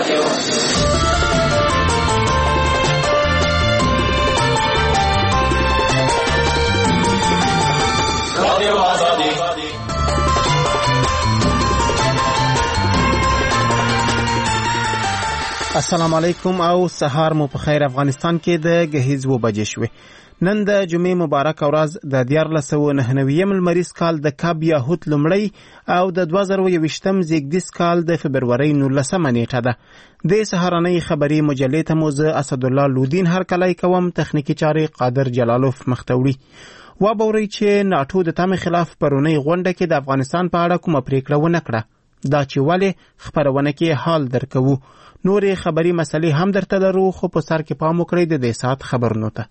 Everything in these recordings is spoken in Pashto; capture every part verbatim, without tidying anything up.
السلام علیکم او سهار مو په خیر. افغانستان کې د گهیز و بجې شوې. نن د جمعې مبارک ورځ د دیارلس سوه نهه نوي لمریز کال د کب یاهوت لومړی او د دوه زره یوویشتم زیږدیز کال د فبرورۍ نولسمه نیټه ده. د سهارنۍ خبري مجلې ته مو زه اسدالله لودین هرکلی کوم. تخنیکي چارې قادر جلالوف مختوړي. و بوري چې ناټو د تم خلاف پرونی غونډه کې د افغانستان په اړه کومه پریکړه ونه کړه. دا چې ولې خبرونه کې حال درکوو. نورې خبري مسلې هم درته لرو، خو په سر کې پام وکړئ د دې ساعت خبرونو ته.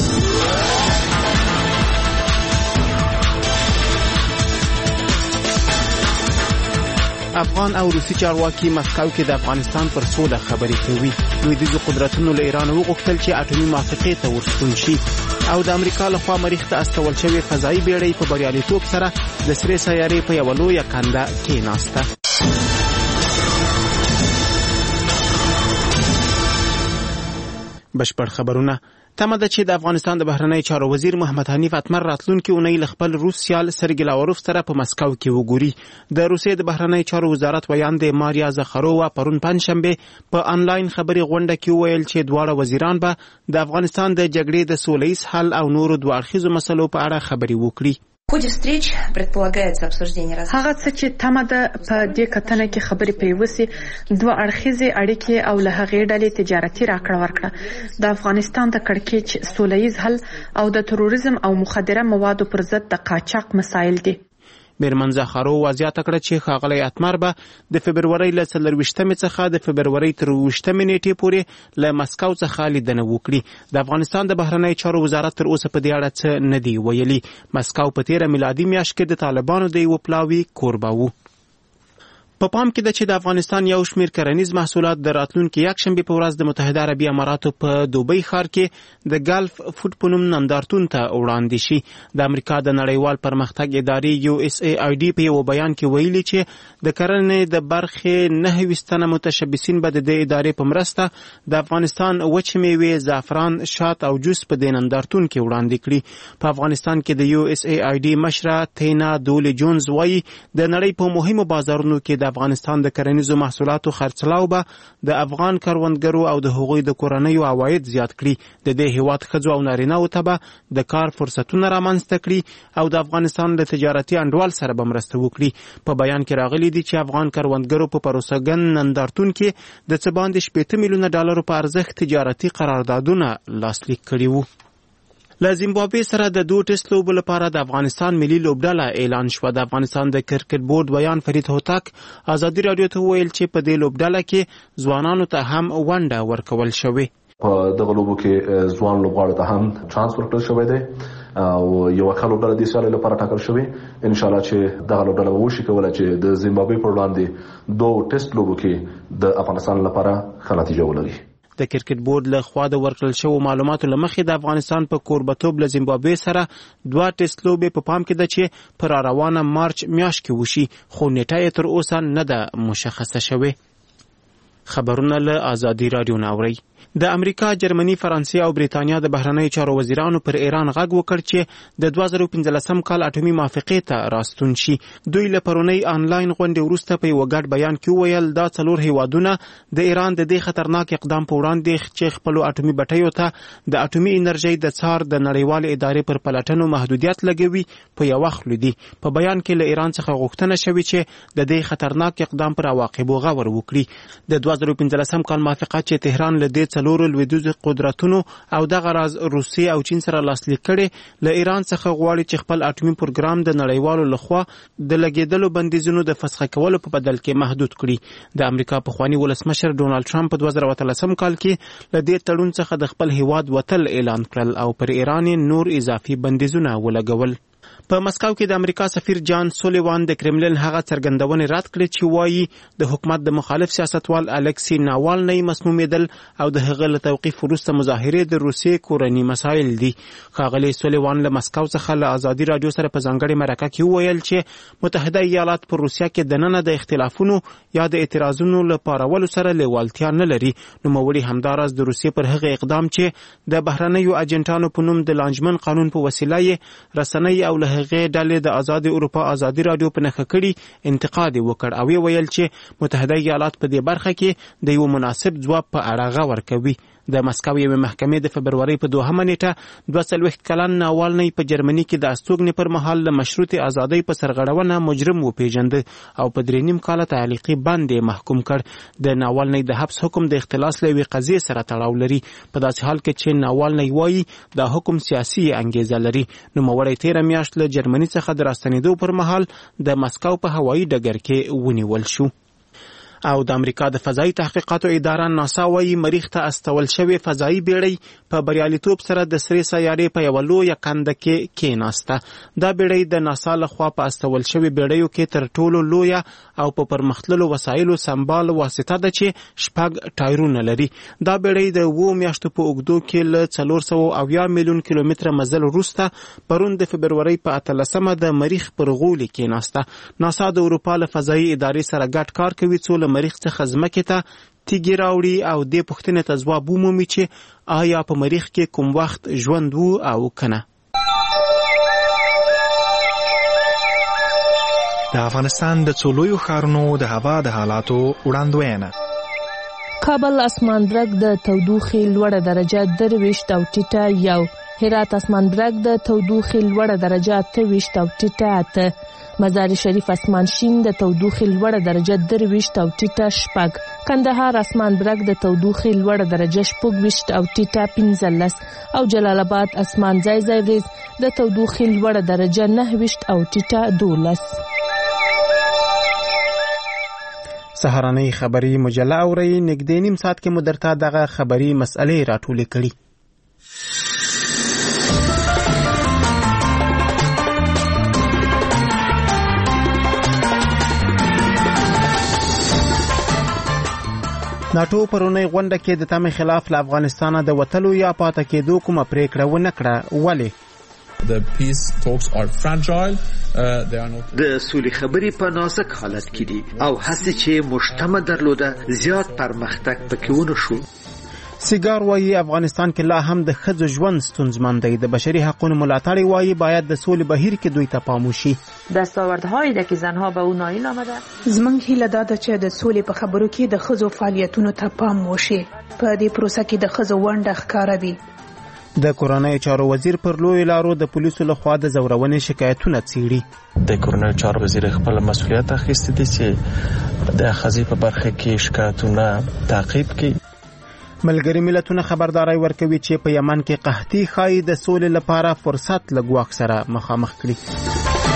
افغان او روسي چارواکي مسکو کې د افغانستان پر سوله خبرې کوي. لویدیځو قدرتونو له ایران وغوښتل چې اټومي موافقې ته ورستون شي او د امریکا لخوا مریخ ته استول شوې فضایي بیړۍ په بریالیتوب سره د سرې سیارې په یوه لویه کنده کېناسته. بشپړ خبرونه. تمه ده چې د افغانستان د بهرنی چارو وزیر محمد حنیف اتمر راتلونکي اونۍ له خپل روس سیال سرګی لاوروف سره په مسکو کې وګوري. د روسیې د بهرنی چارو وزارت ویاند ماریا زخرووا پرون پنځشنبه په آنلاین خبري غونډه کې وویل چې دواړه وزیران به د افغانستان د جګړې د سوله‌ییز حل او نورو دوه اړخیزو مسلو په اړه خبري وکړي. هغه څه چې تمه ده په دې کتنه کې خبرې پرې وسي دوه اړخیزې اړیکې او له هغې ډلې تجارتي راکړه ورکړه، د افغانستان د کړکېچ سوله‌ییز حل او د تروریزم او مخدره موادو پر ضد د قاچاق مسایل دي. میرمن زخرو وضاحت کړه چې ښاغلی اتمر به د فبرورۍ له څلرویشتمې څخه د فبرورۍ تر اوویشتمې نیټې پورې له مسکو څخه لیدنه وکړي. د افغانستان د بهرنی چارو وزارت تر اوسه په دې اړه څه نه دی ویلي. مسکو په تیره میلادي میاشت کې د طالبانو د یوه پلاوي کوربه و. په پا پام کې ده چې د افغانستان یو شمیر کرنیز محصولات د راتلونکي یکشنبې په ورځ د متحده عربي اماراتو په دوبۍ ښار کې د ګلف فوډ په نوم نندارتون ته وړاندې شي. د امریکا د نړیوال پرمختګ ادارې یو اس ای آی ډي په یو بیان کې ویلي چې د کرنې د برخې نهه ویشت تنه متشبثین به د دې ادارې په مرسته د افغانستان وچې میوې، زعفران، شات او جوس په دې نندارتون کې وړاندې کړي. په افغانستان کې د یو اس ای آی ډي مشره تینا دولي جونز وایي د نړۍ په مهمو بازارونو کې د افغانستان د کرنیزو محصولاتو خرڅلاو به د افغان کروندګرو او د هغوی د کورنیو عواید زیات کړي. د دې هیواد ښځو او نارینه‌و ته به د کار فرصتونه رامنځته کړي او د افغانستان له تجارتي انډوال سره به مرسته وکړي. په بیان کې راغلي دي چې افغان کروندګرو په پروسږن نندارتون کې د څه باندې شپېته میلیونه ډالرو په ارزښت تجارتي قراردادونه لاسلیک کړي وو. له زیمبابوې سره د دوه ټیسټ لوبو لپاره د افغانستان ملي لوبډله اعلان شوه. د افغانستان د کرکټ بورډ بیان فرید هوتک ازادي رادیو ته وویل چې په دې لوبډله کې ځوانانو ته هم ونډه ورکول شوې. په دغه لوبو کې ځوان لوبغاړو ته هم چانس ورکړل شوی دی او یو ښه لوبډله د سیالۍ لپاره ټاکل شوې. ان شاء الله چې دغه لوبډله به وشي کولی چې د زیمبابوې پر وړاندې دوه ټیسټ لوبو کې د افغانستان لپاره ښه نتیجه ولري. د کرکټ بورډ له خوا د ورکړل شوو معلوماتو له مخې د افغانستان په کوربتوب له زیمبابوې سره دوه ټیسټ لوبې په پام کې ده چې پر روانه مارچ میاشت کې وشي، خو نیټه یې تر اوسه نه ده مشخصه شوې. خبرونه له ازادي رادیو نه اورئ. د امریکا، جرمني، فرانسې او بریتانیا د بهرنی چارو وزیرانو پر ایران غږ وکړ چې د دوه زره پنځلسم کال اټومي موافقې ته راستون شي. دوی له پرونی آنلاین غونډې وروسته په یو ګډ بیان کې وویل دا څلور هیوادونه د ایران د دې خطرناک اقدام په وړاندې چې خپل اټومي بټیو ته د اټومي انرژي د څار د نړیوال ادارې پر پلټنو محدودیت لګوي په یو وخت لدی. په بیان کې له ایران څخه غوښتنه شوې چې د دې خطرناک اقدام پر عواقبو غور وکړي. د دوه زره پنځلسم کال موافقه چې تهران له دې څلورو لویدیځو قدرتونو او دغه راز روسیې او چین سره لاسلیک کړي، له ایران څخه غواړي چې خپل اټومي پروګرام د نړیوالو لخوا د لګیدلو بندیزونو د فسخ کولو په بدل کې محدود کړي. د امریکا پخوانی ولسمشر ډونالد ټرمپ په دوه زره اتلسم کال کې له دې تړون څخه د خپل هیواد وتل اعلان کړل او پر ایران نور اضافي بندیزونه ولګول. په مسکو کې د امریکا سفیر جان سولیوان د کرملین هغه څرګندونې رد کړې چې وایي د حکومت د مخالف سیاستوال الکسی ناوالنی مسمومیدل او د هغه له توقیف وروسته مظاهرې د روسیې کورني مسایل دي. ښاغلی سولیوان له مسکو څخه له ازادي راډیو سره په ځانګړې مرکه کې وویل چې متحده ایالات په روسیه کې دننه د اختلافونو یا د اعتراضونو له پارولو سره لیوالتیا نه لري. نوموړي همداراز د روسیې پر هغه اقدام چې د بهرنیو اجنټانو په نوم د لانجمن قانون په وسیله یې رسنۍ او له هغې ډلې د آزاد اروپا ازادي راډیو په نښه کړي انتقاد وکړ او ویل چې متحده ایالات په دې برخه کې د یو مناسب ځواب په اړه غور کوي. د مسکو یوې محکمې د فبرورۍ په دوهمه نیټه دوه څلوېښت کلن ناوالنی په جرمني کې د استوګنې پر مهال له مشروطې ازادۍ په سرغړونه مجرم وپېژنده او په درې نیم کاله تعلیقي بند یې محکوم کړ. د ناوالنی د حبس حکم د اختلاس له یوې قضیې سره تړاو لري، په داسې حال کې چې ناوالنی وایي دا حکم سیاسي انګیزه لري. نوموړی تېره میاشت له جرمني څخه د راستنېدو پر مهال د مسکو په هوایي ډګر کې ونیول شو. او د امریکا د فضایي تحقیقاتو اداره ناسا وایي مریخ ته استول شوې فضایي بیړۍ په بریالیتوب سره د سرې سیارې په یوه لویه کنده کې کېناسته. دا بیړۍ د ناسا لخوا په استول شوې بیړیو کې تر ټولو لویه او په پرمختللو وسایلو سمبال واسطه ده چې شپږ ټایرونه لري. دا بیړۍ د اوو میاشتو په اوږدو کې له څلور سوه اویا میلیون کیلومتره مزل وروسته پرون د فبرورۍ په اتلسمه د مریخ پر غولي کېناسته. ناسا د اروپا له فضایي ادارې سره ګډ کار کوي څو مریخ څخه ځمکې ته تیږې راوړي او دې پوښتنې ته ځواب ومومي چې آیا په مریخ کې کوم وخت ژوند وو او کنه. د افغانستان د څو لویو ښارونو د هوا د حالاتو وړاندوینه. کابل اسماندرګ د تودوخې لوړه درجه درویشت او ټیټه یو، هرات اسماندرګ د تودوخې لوړه درجه اته ویشت او ټیټه اته، مزار شریف اسمان شین د تودوخې لوړه درجه درویشت او ټیټه شپږ، کندهار اسماندرګ د تودوخې لوړه درجه شپږ ویشت او ټیټه پنځلس او جلال آباد اسمان ځای ځای وریځ د تودوخې لوړه درجه نهه ویشت او ټیټه دولس. سهارنۍ خبري مجله اورئ. نږدې نیم ساعت کې مو درته دغه خبري مسئلې راټولې کړي. ناټو پرونی غونډه کې د تمې خلاف له افغانستانه د وتلو یا پاتې کېدو کومه پریکړه ونه کړه. ولې؟ The peace talks are fragile. Uh, they are not. د سولې خبرې په نازک حالت کې دي او هڅې چې مشتمه درلوده زیات پرمختګ پکې ونه شو. سیگار وایي افغانستان کې لا هم د ښځو ژوند ستونزمن دی. د بشري حقوقو ملاتړی وایي باید د سولې بهیر کې دوی ته پام وشي. دستاوردهایی ده که زنها به اون نایل آمده. زموږ هیله دا ده چې د سولې په خبرو کې د ښځو فعالیتونو ته پام وشي. په دې پروسه کې د ښځو ونډه ښکاره وي. د کورنۍ چارو وزیر پر لوی لارو د پولیسو لخوا د زورونې شکایتونه څیړي. د کورنۍ چارو وزیر خپل مسؤلیت اخیستی دی چې د ښځې په برخه کې شکایتونه تعقیب کړي. ملګري ملتونه خبرداري ورکوي چې په یمن کې قحطي ښایي د سولې لپاره فرصت له ګواښ سره مخامخ کړي.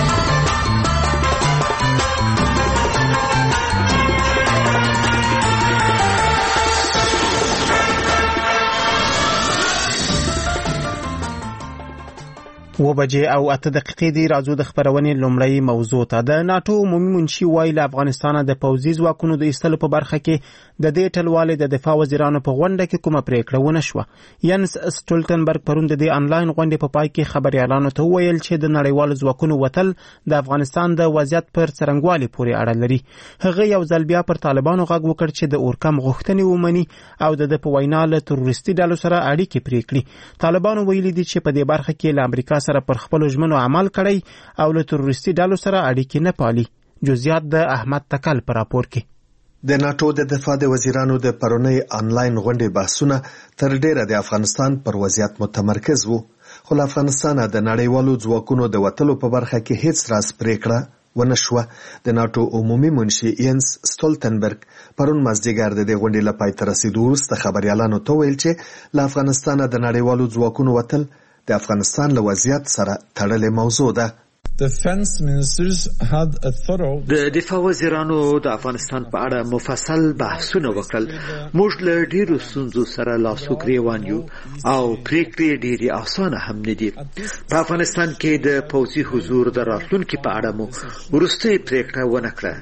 و بجې او اته دقیقې دی. راځو د خبرونې لومړی موضوع ته. د ناټو عمومي منشي وایي له افغانستانه د پوځي ځواکونو د ایستلو په برخه کې د دې ټلوالې د دفاع وزیرانو په غونډه کې کومه پریکړه ونه شوه. ینس سټولټنبرګ پرون د دې انلاین غونډې په پای کې خبريالانو ته وویل چې د نړیوالو ځواکونو وتل د افغانستان د وضعیت پر څرنګوالي پورې اړه لري. هغه یو ځل بیا پر طالبانو غږ وکړ چې د اورکم غوښتنې ومني او د په وینا له تروریستي ډلو سره اړیکې پرې کړي. طالبانو ویلي دي چې په دې برخه کې له امریکا سره پر خپل ژمنو عمل کړی او له تروریستي ډلو سره اړیکې نه پالي. جزئیات د احمد تکل پر راپور کې. د ناټو د دفاع د وزیرانو د پرونی انلاین غونډې بحثونه تر ډیره د افغانستان پر وضعیت متمرکز وو، خو له افغانستانه د نړیوالو ځواکونو د وتلو په برخه کې هیڅ راز پریکړه ونه شوه. د ناټو عمومي منشي ینس سټولټنبرګ پرون مازدیګر د دې غونډې له پای ته رسیدو وروسته خبريالانو ته ویل چې له افغانستانه د نړیوالو ځواکونو وتل د افغانستان له وضعیت سره تړلې موضوع ده. defense ministers had a thorough د دفاع وزیرانو د افغانستان په اړه مفصل بحثونه وکړل. موږ له ډیرو ستونزو سره لاس و ګریوان یو او پریکړې ډېرې اسانه هم نه دي. په افغانستان کې د پوځي حضور د راتلونکي په اړه مو وروستۍ پریکړه ونه کړه.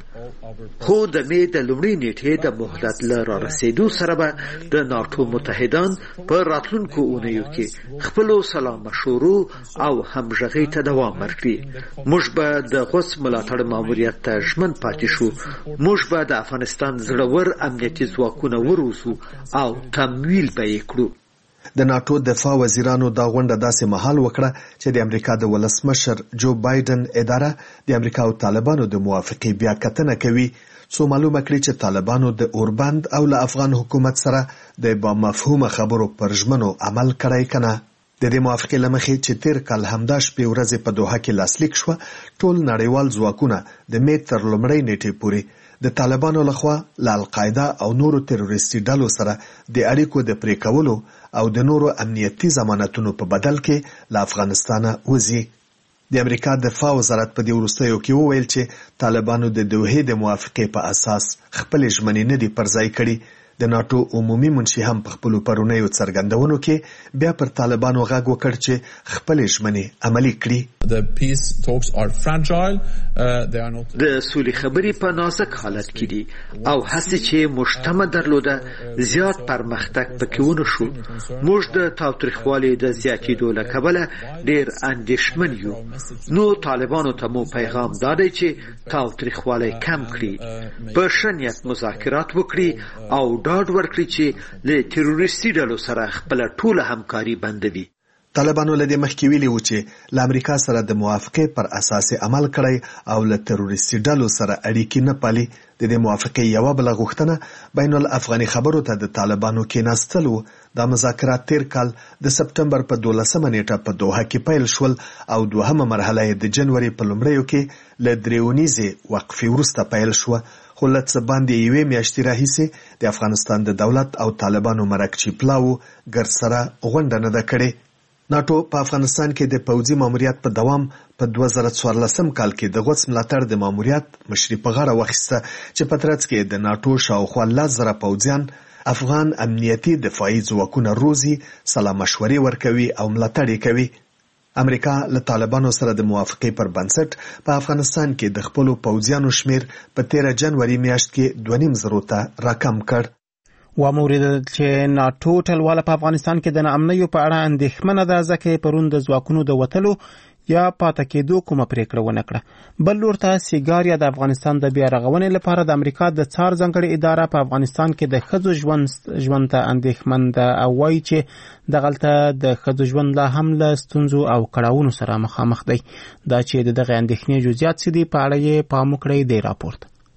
خو د مې د لومړۍ نیټې د مهلت له رارسېدو سره به د ناټو متحدان په راتلونکو اونیو کې خپلو سلا مشورو او همغږۍ ته دوام ورکړي. موږ به د غوڅ ملاتړ ماموریت ته ژمن پاتې شو. موږ به د افغانستان زړور امنیتي ځواکونه وروزو او تمویل به یې کړو. د ناټو دفاع وزیرانو دا غونډه داسې مهال وکړه چې د امریکا د ولسمشر جو بایدن اداره د امریکا او طالبانو د موافقې بیا کتنه کوي، څو معلومه کړي چې طالبانو د اوربند او له افغان حکومت سره د با مفهومه خبرو پر ژمنو عمل کړی کنه. د دې موافقې لمخې چې تیر کال همدا شپې ورځې په دوحه کې لاسلیک شو، ټول نړیوال ځواکونه د مې تر لومړۍ نیټې پورې د طالبانو لخوا له القاعده او نورو تروریستي ډلو سره د اړیکو د پرې کولو او د نورو امنیتي ضمانتونو په بدل کې له افغانستانه وځي. د امریکا دفاع وزارت په دې وروستیو کې وویل چې طالبانو د دوحې د موافقې په اساس خپل ژمنې نه دي پرځای کړي. د ناټو عمومي منشي هم په خپل پرونیو څرګندونو کې بیا پر طالبانو غږ وکړ چې خپل ژمنې عملي کړي. The peace talks are fragile. Uh, they are not. د سولې خبرې په نازک حالت کې دي او هڅې چې مجتمع درلوده زیات پرمختګ پکې ونه شو. موږ د تاوتریخوالي د زیاتېدو له کبله ډېر اندېښمن یو. نو طالبانو ته مو پیغام دا دی چې تاوتریخوالی کم کړي، په ښه نیت مذاکرات وکړي او ډاډ ورکړي چې له تروریستي ډلو سره خپله ټوله همکاري بندوي. طالبانو له دې مخکې ویلي و چې له امریکا سره د موافقې پر اساس عمل کړی او له تروریستي ډلو سره اړیکې نه پالي. د دې موافقې یوه بله غوښتنه بین الافغاني خبرو ته د طالبانو کېناستل و. دا مذاکرات تیر کال د سپټمبر په دولسمه نیټه په دوحه کې پیل شول او دوهمه مرحله یې د جنوري په لومړیو کې له درې اونیزې وقفې وروسته پیل شوه. خو له څه باندې یوې میاشتې راهیسې د افغانستان د دولت او طالبانو مرکچي پلاو ګرد سره غونډه نه ده کړې. ناټو په افغانستان کې د پوځي ماموریت په دوام په دوه زره څوارلسم کال کې د غوڅ ملاتړ د ماموریت مشري په غاړه واخیسته چې په ترڅ کې د ناټو شاوخوا لس زره پوځیان افغان امنیتي دفاعي ځواکونه روزي، سلا مشورې ورکوي او ملاتړ یې کوي. امریکا له طالبانو سره د موافقې پر بنسټ په افغانستان کې د خپلو پوځیانو شمیر په تیره جنوري میاشت کې دوه نیم زرو ته راکم کړ. واوریدل چې ناټو ټلواله په افغانستان کې د ناامنیو په اړه اندېښمنه ده، ځکه پرون د ځواکونو د وتلو یا پاتې کېدو کومه پریکړه ونه کړه. بل لور ته سیګاریا د افغانستان د بیا رغونې لپاره د امریکا د څار ځانګړې اداره په افغانستان کې د ښځو ژوند ژوند ته اندېښمن ده او وایي چې دغلته د ښځو ژوند لا هم له ستونزو او کړاوونو سره مخامخ دی. دا چې د دغه اندېښنې جزئیات څه دي په اړه یې پام وکړئ دی راپورټ.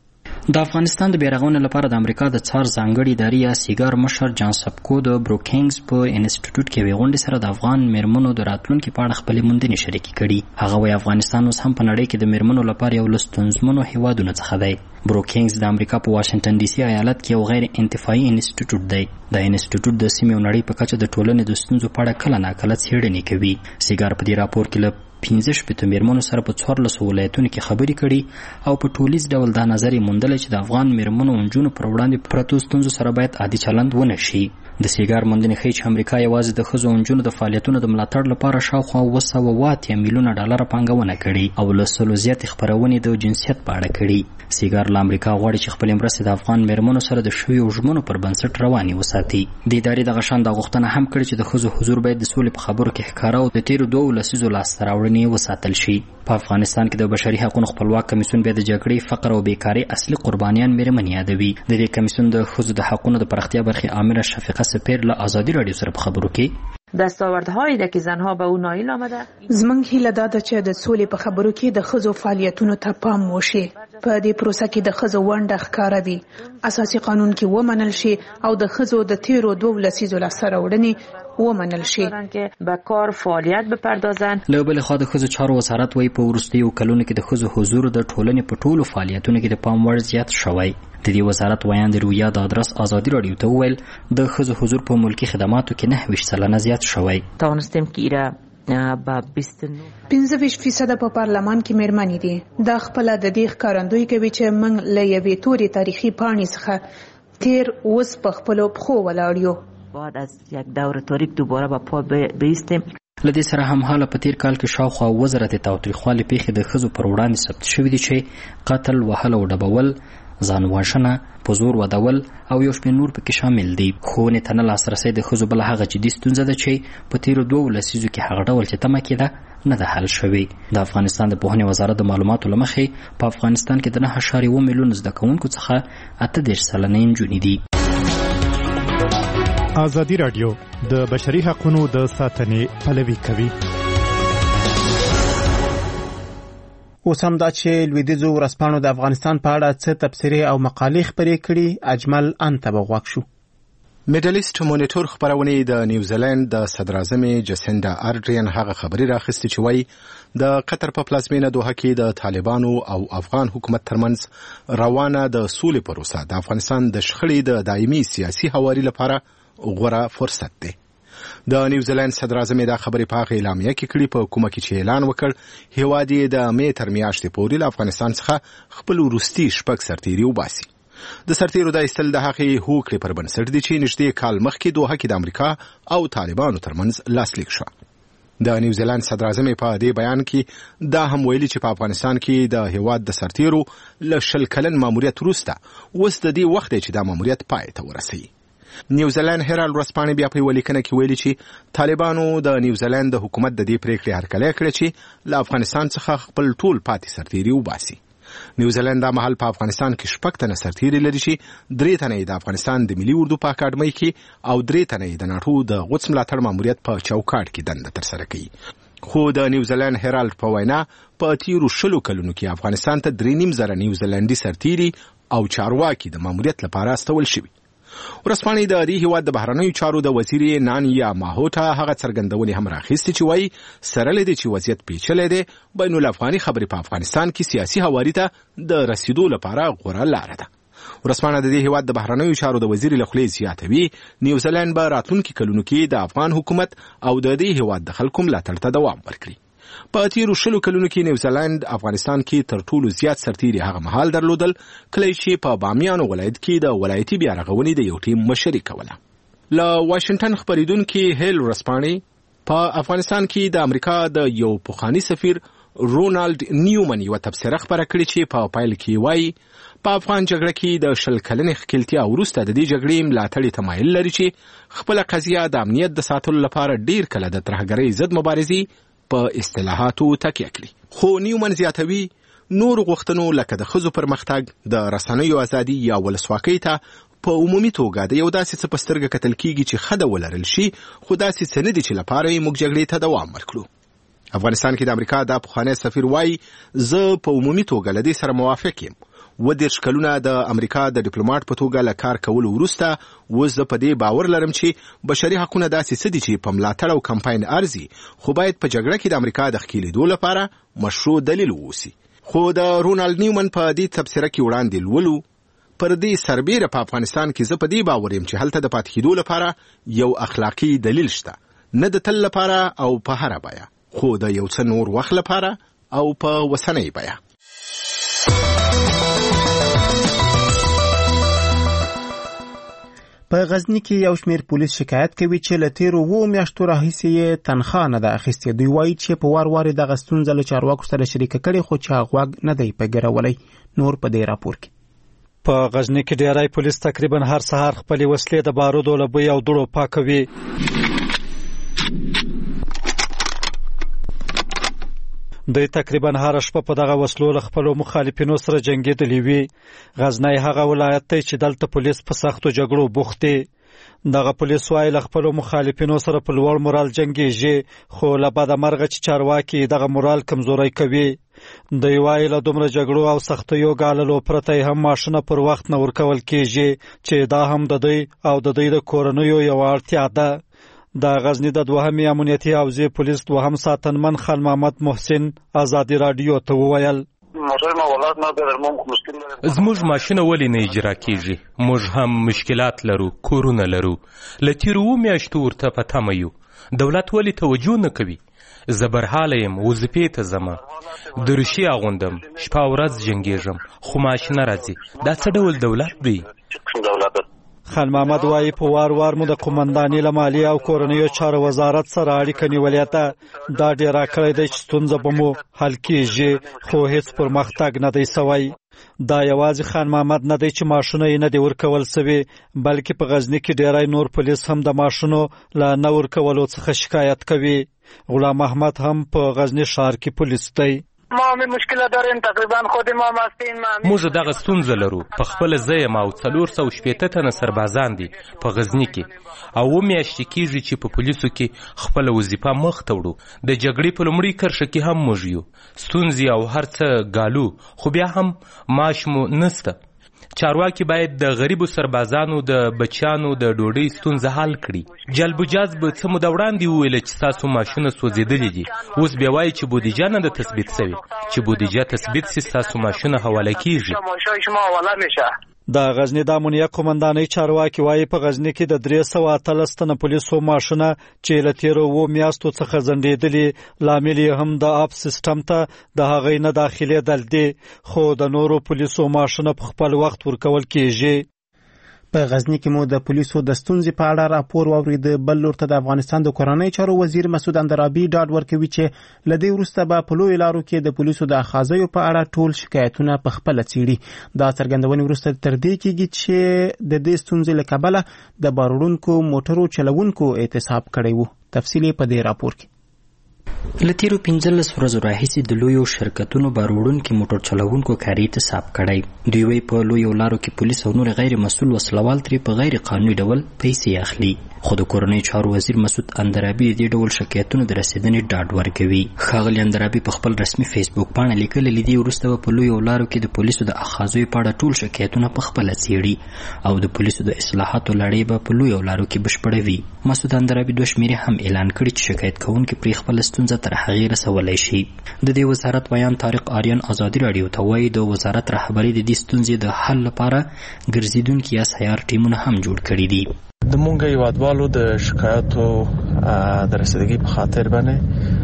د افغانستان د بیرغونې لپاره د امریکا د څار ځانګړي ادارې یا سیګار مشر جان سپکو د بروکینګز په انسټیټیوټ کې ویغونډې سره د افغان میرمنو د راتلونکي په اړه خپلې موندنې شریکې کړي. هغه وايي افغانستان اوس هم په نړۍ کې د میرمنو لپاره یو له ستونزمنو هیوادونو څخه دی. بروکینګز د امریکا په واشنگټن ډي سي ایالت کې یو غیر انتفاعي انسټیټیوټ دی. دا انسټیټیوټ د سیمې او نړۍ په کچه د ټولنې د ستونزو په اړه کله ناکله څېړنې کوي. سیګار په دې راپور کې له پنځه شپېته میرمنو سره په څوارلسو ولایتونو کې خبرې کړي او په ټولیز ډول دا نظر یې موندلی چې د افغان میرمنو او نجونو پر وړاندې پرتو ستونزو سره باید عادي چلند ونه شي. د سیګار موندنې ښیي چې امریکا یوازې د ښځو او نجونو د فعالیتونو د ملاتړ لپاره شاوخوا اووه سوه اووه اتیا میلیونه ډالره پانګونه کړې او له سلو زیاتې خپرونې د جنسیت په اړه کړي. سیګار له امریکا غواړي چې خپلې مرستې د افغان میرمنو سره د شویو ژمنو پر بنسټ روانې وساتي. د ادارې دغه شان دا غوښتنه هم کړې چې د ښځو حضور باید د سولې په خبرو کې ښکاره او د تېرو دوو لسیزو لاسته راوړنې وساتل شي. په افغانستان کې د بشري حقوقو خپلواک کمیسیون بیا د جګړې، فقر او بیکارۍ اصلي قربانیان میرمنې یادوي. د دې کمیسیون د ښځو د حقوقو د پراختیا برخې عامره شفیقه سپیر له آزادی رادیو سره په خبرو کې دستاوردهایی ده که زنها به او نایل آمده. زموږ هیله دا ده چې د سولې په خبرو کې د ښځو فعالیتونو ته پام وشي، په دې پروسه کې د ښځو ونډه ښکاره وي، اساسي قانون کې ومنل شي او د ښځو د تیرو دوو لسیزو لاسته راوړنې ومنل شي که به کار فعالیت بپردازند. له بلې خوا د ښځو چارو وزارت وایي په وروستیو کلونو کې د ښځو حضور د ټولنې په ټولو فعالیتونو کې د پام وړ زیات شوی. د دې وزارت ویان د رویا د ادرس آزادی رادیو ته وویل د ښځو حضور په ملکي خدماتو کې نهه ویشت سلنه زیات شوی. توانستیم که ایره پنځه ویشت فیصده په پارلمان کې میرمنې دي. دا خپله د دې ښکارندوی کوي چې موږ له یوې تورې تاریخي پاڼې څخه تیر اوس په خپلو پښو ولاړ یو. بعد از یک دور تاریک دوباره با پا بیستیم. لدې سره همحاله په تیر کال کې شاوخوا اووه زره د تاوتریخوالي پیښې د ښځو پر وړاندې ثبت شوي دي چې قتل، وهل او ډبول، ځان وژنه، په زور ودول او یو شمېر نور پکې شامل دي. ښوونې ته نه لاسرسی د ښځو بله هغه جدي ستونزه ده چې په تیرو دوو لسیزو کې هغه ډول چې تمه کېده نه ده حل شوې. د افغانستان د پوهنې وزارت د معلوماتو له مخې په افغانستان کې د نهه اعشاریه اووه میلیونه زده کوونکو څخه اته دېرش سلنه نجونې دي. ازادي راډیو د بشري حقوقو د ساتنې پلوي کوي. اوس هم دا چې لویدیځو ورځپاڼو د افغانستان په اړه څه تبصرې او مقالې خپرې کړي، اجمل انته به غوږ شو. میډلیسټ مونیټور خبرونه د نیوزیلند د صدراعظم جسینډا ارډرین هغه خبري راخستې چې وایي د قطر په پلازمینه دوحه کې د طالبانو او افغان حکومت ترمنځ روانه د سولې پروسه د افغانستان د شخړې د دایمي سیاسي هواري لپاره غوره فرصت دی. د نیوزیلند صدراعظم دا خبرې په اعلامیه کې کړي، په کومه کې چې اعلان وکړ هیواد یې د مې تر میاشتې پورې له افغانستان څخه خپل وروستي شپږ سرتیري وباسي. د سرتیرو د ایستل د هغې هوکړې پر بنسټ دي چې نږدې کال مخکې دوحه کې د امریکا او طالبانو ترمنځ لاسلیک شوه. د نیوزیلند صدراعظم په دې بیان کې دا هم ویلي چې په افغانستان کې د هیواد د سرتیرو له شل کلن ماموریت وروسته اوس د دې وخت دی چې دا ماموریت پای ته ورسوي. نیوزیلند هرالډ ورځپاڼې بیا په یوه لیکنه کې ویلي چې طالبانو د نیوزیلند د حکومت د دې پریکړې هرکلی کړی چې له افغانستان څخه خپل ټول پاتې سرتیري وباسي. نیوزیلند دا مهال په افغانستان کې شپږ تنه سرتیري لري چې درې تنه د افغانستان د ملي اردو په اکاډمۍ کې او درې تنه د ناټو د غوڅ ملاتړ ماموریت په چوکاټ کې دنده ترسره کوي. خو د نیوزیلند هرالډ په وینا په تیرو شلو کلونو کې افغانستان ته درې نیم زره نیوزیلندي سرتیري او چارواکي د ماموریت لپاره استول شوي. ورځپاڼې د دې هیواد د بهرنیو چارو د وزیر نانیا ماهوتا هغه څرګندونې هم راخیستې چې وایي سره له دې چې وضعیت پیچلی دی، بین الافغاني خبرې په افغانستان کې سیاسي هواري ته د رسیدو لپاره غوره لاره ده. ورځپاڼه د دې هیواد د بهرنیو چارو د وزیر له خولې زیاتوي نیوزیلند به راتلونکي کلونو کې د افغان حکومت او د دې هیواد د خلکو ملاتړ ته دوام ورکړي. په تیرو شلو کلونو کې نیوزیلند افغانستان کې تر ټولو زیات سرتیري هغه مهال درلودل کله چې په بامیانو ولایت کې د ولایتي بیا رغونې د یو ټیم مشري کوله. له واشنگټن خبریدونکي هیل ورځپاڼې په افغانستان کې د امریکا د یو پخواني سفیر رونالد نیومن یو تبصره خبره کړې چې په پایل کې وایي په افغان جګړه کې د شل کلنې ښکېلتیا وروسته د دې جګړې ملاتړي تمایل لري چې خپله قضیه د امنیت د ساتلو لپاره ډیر کله د ترهګرۍ ضد مبارزې په اصطلاحاتو تکیه کړي. خو نیومن زیاتوي نور غوښتنو لکه د ښځو پرمختګ، د رسنیو ازادي یا ولسواکۍ ته په عمومي توګه د یو داسې څه په سترګه کتل کیږي چې خده ولرل شي، خو داسې څه نه دي چې لپاره یې موږ جګړې ته دوام ورکړو. افغانستان کې د امریکا د پخوانی سفیر وایي زه په عمومي توګه له دې سره موافق یم. اووه دېرش کلونه د امریکا د ډیپلوماټ په توګه له کار کولو وروسته اوس زه په دې باور لرم چې بشري حقونه داسې څه دي چې په ملاتړ او کمپاین ارزي، خو باید په جګړه کې د امریکا د ښکېلېدو لپاره مشروع دلیل واوسي. خو د رونالد نیومن په دې تبصره کې وړاندې لولو پر دې سربیره په افغانستان کې زه په دې باور یم چې هلته د پاتې کېدو لپاره یو اخلاقي دلیل شته، نه د تل لپاره او په هره بیه، خو د یو څه نور وخت لپاره او په وسنۍ بیه. په غزنی کې یو شمېر پولیس شکایت کوي چې له تیرو اووه میاشتو راهیسې یې تنخواه نه ده اخیستې. دوی وایي چې په وار وار یې دغه ستونزه له چارواکو سره شریکه کړې، خو چا غوږ نه دی په ګیرولی. نور په دې راپور کې. په غزنی کې ډیری پولیس تقریبا هر سهار خپلې وسلې د بارودو له بوی او دوړو پاکوي. دوی تقریبا هر شپه په دغه وسلو له خپلو مخالفینو سره جنګېدلي وي. غزنی هغه ولایت دی چې دلته پولیس په سختو جګړو بوخت دي. دغه پولیس وایي له خپلو مخالفینو سره په لوړ مورال جنګېږي، خو له بده مرغه چې چارواکي دغه مورال کمزوری کوي. دوی وایي له دومره جګړو او سختیو ګاللو پرته هم معاشونه پر وخت نه ورکول کېږي، چې دا هم د دوی او د دوی د کورنیو یوه اړتیا ده. د غزنی د دوهمې امنیتي حوزې پولیس دوهم ساتنمن خان محمد محسن ازادي رادیو ته وویل زموږ ماشینه ولې نه اجرا کیږي؟ موږ هم مشکلات لرو، کورونه لرو، له تیرو اووه میاشتو ورته په تمه یو. دولت ولې توجه نه کوي؟ زبرحاله يم وظیفې ته ځم دروشي اغوندم شپه ورځ جنګېږم خو معاش نه راځي دا څه ډول دولت دی؟ خان محمد وایي په وار وار مو د قومندانۍ له مالیې او کورنیو چارو وزارت سره اړیکه نیولې ده. دا ډېره کړی دی چې ستونزه به مو حل کېږي خو هېڅ پرمختګ نه دی سوی. دا یوازې خان محمد نه دی چې ماشونه یې نه دی ورکول سوي بلکې په غزني کې ډېری نور پولیس هم د ماشونو له نه ورکولو څخه شکایت کوي. غلام احمد هم په غزني ښار کې پولیس دی. ما هم مشکل داریم تقریبا خود ما مستین ما موږ دغه ستونزه لرو. په خپل ځای ما او څلور سوه شپېته تنه سربازان دي په غزني کې او اوه میاشتې کېږي چې په پولیسو کې خپله وظیفه مخ ته وړو. د جګړې په لومړۍ کرښه کې هم موږ یو ستونزې او هر څه ګالو خو بیا هم معاش مو نسته. چارواکي باید د غریبو سربازانو د بچیانو د ډوډۍ ستونزه حل کړي. جلب و جذب څه موده وړاندې وویله چې ستاسو معاشونه سوځېدلي دي. اوس بیا وایي چې بودیجه نه ده تثبیت سوې. چې بودیجه تثبیت سي ستاسو معاشونه حواله کېږي. د غزني د امنیه قومندانۍ چارواکي وایي په غزني کې د درې سوه اتلس تنه پولیسو معاشونه چې له تېرو اوو میاشتو څخه ځنډېدلي لامل یې هم د اپ سیسټم ته د هغې نه داخلېدل دي خو د نورو پولیسو معاشونه په خپل وخت ورکول کېږي. په غزني کې مو د پولیسو د ستونزې په اړه راپور واورید. بل لور ته د افغانستان د کورنۍ چارو وزیر مسعود اندرابي ډاډ ورکوي چې له دې وروسته به په لویو لارو کې د پولیسو د اخاذیو په اړه ټول شکایتونه په خپله څیړي. دا څرګندونې وروسته تر دې کېږي چې د دې ستونزې له کبله د بار وړونکو موټرو چلوونکو اعتصاب کړی و. تفصیل یې په دې راپور کې. له تیرو پنځلس ورځو راهیسې د لویو شرکتونو بار وړونکي موټر چلوونکو کاري اعتصاب کړی. دوی وایي په لویو لارو کې پولیس او نور غیر مسؤل وسلوال ترې په غیر قانوني ډول پیسې اخلي. خو د کورنۍ چارو وزیر مسعود اندرابي د دې ډول شکایتونو د رسېدنې ډاډ ورکوي. ښاغلي اندرابي په خپل رسمي فیسبوک پاڼه لیکلي له دې وروسته به په لویو لارو کې د پولیسو د اخاذیو په اړه ټول شکایتونه په خپله څیړي او د پولیسو د اصلاحاتو لړۍ به په لویو لارو کې بشپړوي. مسعود اندرابي دوه شمېرې هم اعلان کړي چې شکایت کوونکي پرې خپله ستونزه تر هغې رسولی شي. د دې وزارت ویان طارق آریان ازادي راډیو ته وایي د وزارت رهبري د دې ستونزې د حل لپاره ګرځېدونکي یا سیار ټیمونه هم جوړ کړي دي. د مونږ هیوادوالو د شکایتو د رسیدګۍ په خاطر باندې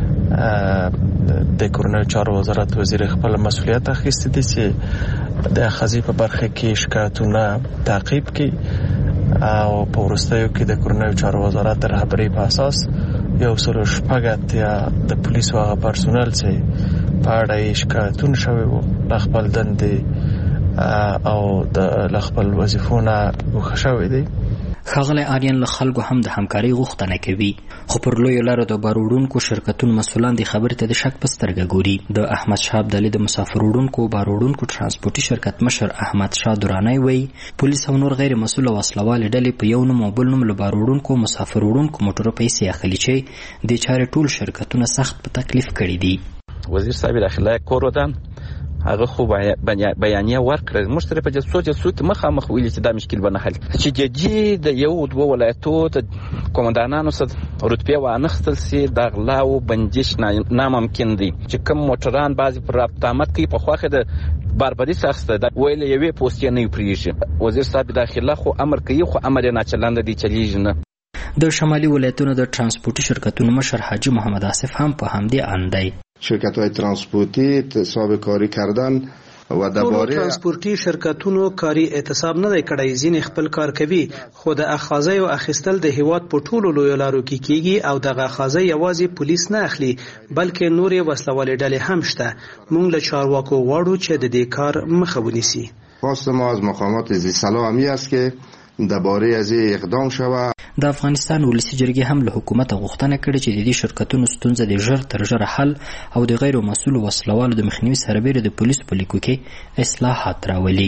د کورنۍ چارو وزارت وزیر خپل مسؤلیت اخیستی دی چې د اخاذې په برخه کې شکایتونه تعقیب کړي او په وروستیو کې د کورنۍ چارو وزارت د رهبرۍ په اساس یو سل شپږ اتیا د پولیسو هغه پرسونل چې په اړه یې شکایتونه شوي وو له خپل دندې او د خپل وظیفو نه ګوښه شوي دي. ښاغلی آریان له خلکو هم د همکارۍ غوښتنه کوي خو پر لویو لارو د بار وړونکو شرکتونو مسؤلان دې خبرې ته د شک په سترګه ګوري. د احمد شاه ابدالي د مسافر وړونکو بار وړونکو ترانسپورټي شرکت مشر احمد شاه درانی وایي پولیس او نور غیر مسؤله وسلوالې ډلې په یو نوم او بل نوم له بار وړونکو مسافر وړونکو موټرو پیسې اخلي چې دې چارې ټول شرکتونه سخت په تکلیف کړي دي. وزیر صاحب داخله کور ودان هغه خو بیانیه ورکړه موږ سره په جسو جسو مخامخ ویل چې دا مشکل به نه حل چې جدي د یو دوه ولایتو د قومندانانو سره رتبه وانخستل سي د غلا او بندش ناممکن دي چې کوم موټران بعضی پر رابطامت کوي په خواخه د باربدي سخته د ویل یوې پوسټ نه پریږي. وزیر صاحب داخله خو امر کوي خو امر نه چلند دي چلیږي نه. د شمالي ولایتونو د ترانسپورټي شرکتونو مشر حاجی محمد آصف هم په همدې اند دی. شرکت‌های ترانسپورتی اعتصاب کاری کردن و درباره ترانسپورتی شرکتونو کاری اعتصاب نه دی کړی. ځینې خپل کار کوي خو د اخاذې او اخیستل د هیواد په ټولو لویو لارو کې کیږي او د اخاذې یوازې پولیس نه اخلي بلکې نورې وسلوالې ډلې هم شته. موږ له چارواکو غواړو چې د دې کار مخه ونیسي. خواست ما از مقامات ذی سلامی است که درباره از اقدام شوه. د افغانستان ولسی جرګې هم له حکومت غوښتنه کړې چې د دې شرکتونو ستونزه د ژر تر ژره حل او د غیر مسؤل وسلوالو د مخنیوي سربېره د پولیسو په لیکو کې اصلاحات راولي.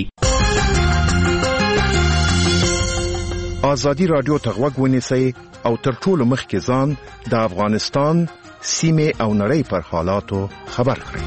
ازادي راډیو ته غوږ ونیسئ او تر ټولو مخکې ځان د افغانستان سیمې او نړۍ پر حالاتو خبر کړئ.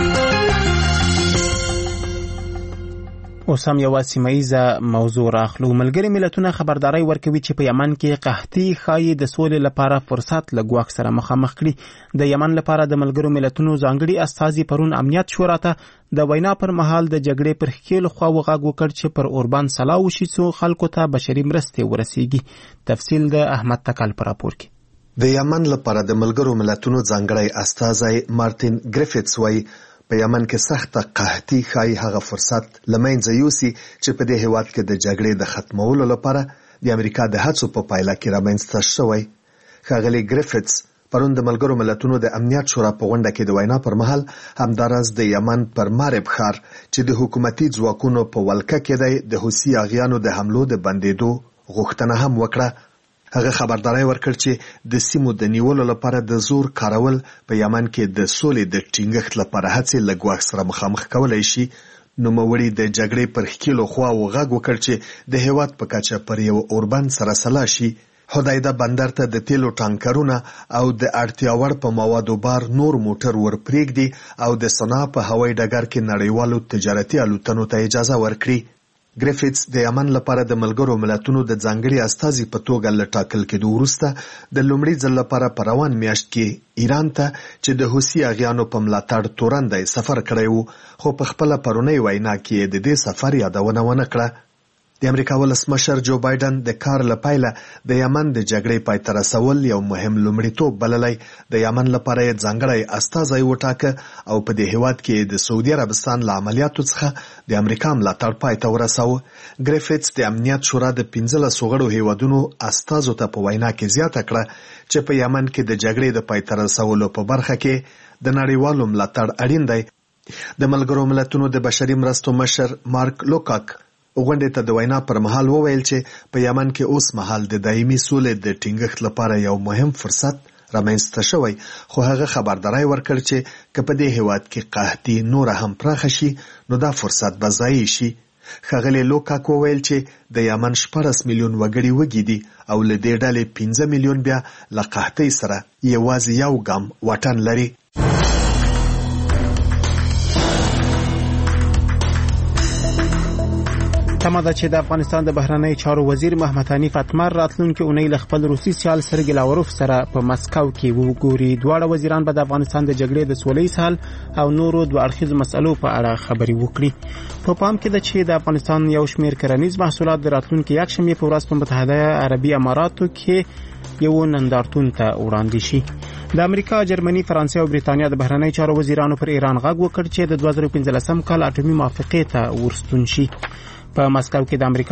اوس هم یو سیمایزه موضوع راخلو. ملګری ملتونه خبرداري ورکوي چې په یمن کې قحطي ښایي د سولې لپاره فرصت له ګواښ سره مخامخ کړي. د یمن لپاره د ملګرو ملتونو ځانګړي استازي پرون امنیت شورا ته د وینا پر مهال د جګړې پر ښکېلو خوا وغږ وکړ چې پر اوربان سلا وشي څو خلکو ته بشري مرستې ورسیږي. تفصیل د احمد تکل پر راپور کې. د یمن لپاره د ملګرو ملتونو ځانګړی استازی مارټین ګریفټس وایي په یمن کې سخته قحطي ښایي هغه فرصت له منځه یوسي چې په دې هیواد کې د جګړې د ختمولو لپاره د امریکا د هڅو په پایله کې رامنځته شوی. ښاغلی ګریفټس پرون د ملګرو ملتونو د امنیت شورا په غونډه کې د وینا پر مهال همداراز د یمن پر مارب ښار چې د حکومتي ځواکونو په ولکه کې دی د حوثي اغیانو د حملو د بندېدو غوښتنه هم وکړه. هغه خبرداري ورکړ چې د سیمو د نیولو لپاره د زور کارول په یمن کې د سولې د ټینګښت لپاره هڅې له ګواښ سره مخامخ کولای شي. نوموړي د جګړې پر ښکیلو خواوو غږ وکړ چې د هیواد په کچه پر یو اوربند سره سلا شي. هدایده بندر ته د تیلو ټانکرونه او د اړتیا وړ په موادو بار نور موټر ورپرېږدي او د صنعا په هوایي ډګر کې نړیوالو تجارتي الوتنو ته اجازه ورکړي. ګریفټس د یمن لپاره د ملګرو ملتونو د ځانګړي استازي په توګه له ټاکل کېدو وروسته د لومړي ځل لپاره په روان میاشت کې ایران ته چې د حوثي اغیانو په ملاتړ تورندی سفر کړی و، خو په خپله پرونۍ وینا کې د دې سفر یادونه ونه کړه. د امریکا ولسمشر جو بایدن د کار له پیله د یمن د جګړې پای ته رسول یو مهم لومړیتوب بللی. د یمن لپاره یې ځانګړی استازی وټاکه او په دې هیواد کې د سعودي عربستان له عملیاتو څخه د امریکا ملاتړ پای ته ورساوه. ګریفټس د امنیت شورا د پنځلسو غړو هیوادونو استازو ته په وینا کې زیاته کړه چې په یمن کې د جګړې د پای ته رسولو په برخه کې د نړیوالو ملاتړ اړین دی. د ملګرو ملتونو د بشري مرستو مشر مارک لوکاک غونډې ته د وینا پر مهال وویل چې په یمن کې اوس مهال د دایمي سولې د ټینګښت لپاره یو مهم فرصت رامنځته شوی، خو هغه خبرداری ورکړ چې که په دې هیواد کې قحطي نوره هم پراخه شي نو دا فرصت به ضایع شي. ښاغلی لوکاک وویل چې د یمن شپاړس میلیون وګړي وږي دي او له دې ډلې پنځه میلیون بیا له قحطۍ سره یوازې یو ګام واټن لري. تمه ده چې د افغانستان د بهرنی چارو وزیر محمد حنیف اتمر راتلونکي اونۍ له خپل روسي سیال سرګی لاوروف سره په مسکو کې وګوري. دواړه وزیران به د افغانستان د جګړې د سولې حل او نورو دوه اړخیزو مسلو په اړه خبرې وکړي. په پام کې ده چې د افغانستان یو شمېر کرنیز محصولات د راتلونکي یکشنبې په ورځ په متحده عربي اماراتو کې یو نندارتون ته وړاندې شي. د امریکا، جرمني، فرانسې او بریتانیا د بهرنی چارو وزیرانو پر ایران غږ وکړ چې د دوه زره پنځلسم کال اټومي موافقې ته ورستون شي. په مسکو کې د امریکا